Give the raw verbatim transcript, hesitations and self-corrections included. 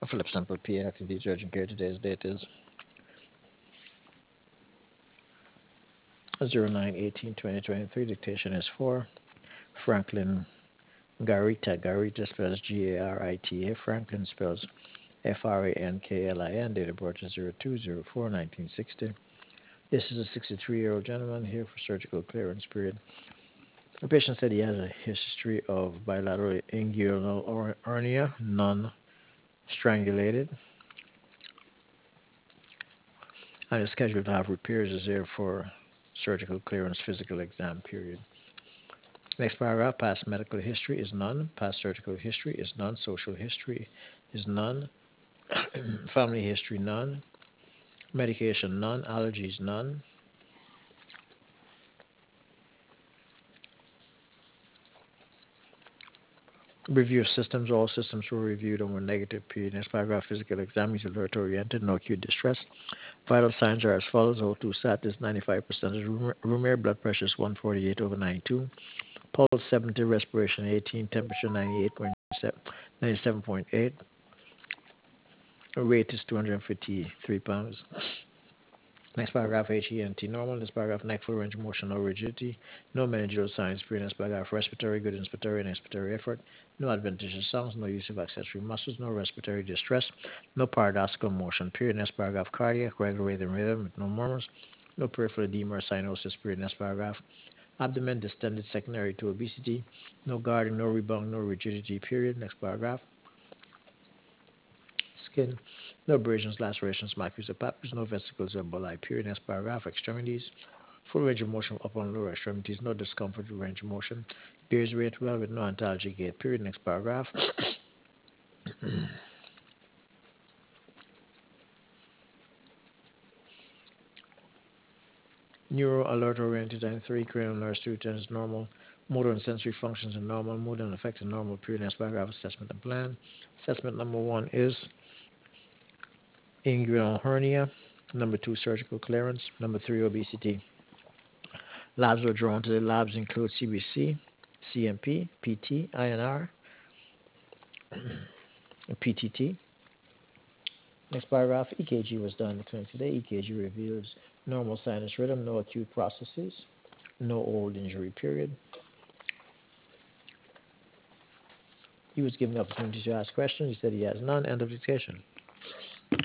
Philip Sample P. Active Duty Urgent Care. Today's date is zero nine eighteen twenty twenty-three. Dictation is for Franklin Garita. Garita spells G A R I T A. Franklin spells F R A N K L I N. Date of birth is zero two zero four nineteen sixty. This is a sixty-three-year-old gentleman here for surgical clearance period. The patient said he has a history of bilateral inguinal hernia, non-strangulated, and is scheduled to have repairs is there for surgical clearance physical exam period. Next paragraph, past medical history is none, past surgical history is none, social history is none, family history none, medication none, allergies none, review of systems, all systems were reviewed and were negative period. Next paragraph, physical exam is alert oriented, no acute distress. Vital signs are as follows: O two sat is ninety-five percent, room air, blood pressure is one forty-eight over ninety-two, pulse seventy, respiration eighteen, temperature ninety-eight point seven, ninety-seven point eight, weight is two hundred fifty-three pounds. Next paragraph, H E N T normal. Next paragraph, neck full range of motion, no rigidity, no meningeal signs. Pre. Next paragraph, respiratory, good inspiratory and expiratory effort, no adventitious sounds, no use of accessory muscles, no respiratory distress, no paradoxical motion. Period. Next paragraph, cardiac, regular rhythm, rhythm with no murmurs, no peripheral edema or cyanosis. Period. Next paragraph, abdomen distended secondary to obesity, no guarding, no rebound, no rigidity. Period. Next paragraph, skin, no abrasions, lacerations, maculae or papules, no vesicles or emboli. Period. Next paragraph, extremities, full range of motion upper and lower extremities, no discomfort with range of motion. Bears rate well with no antalgic gait. Period. Next paragraph. Neuro alert oriented and three cranial nerves two ten is normal. Motor and sensory functions are normal. Mood and affect are normal. Period. Next paragraph, assessment and plan. Assessment number one is inguinal hernia. Number two, surgical clearance. Number three, obesity. Labs were drawn to the labs include C B C, C M P, P T, I N R, P T T. Next paragraph, E K G was done in the clinic today. E K G reveals normal sinus rhythm, no acute processes, no old injury period. He was given the opportunity to ask questions. He said he has none. End of dictation.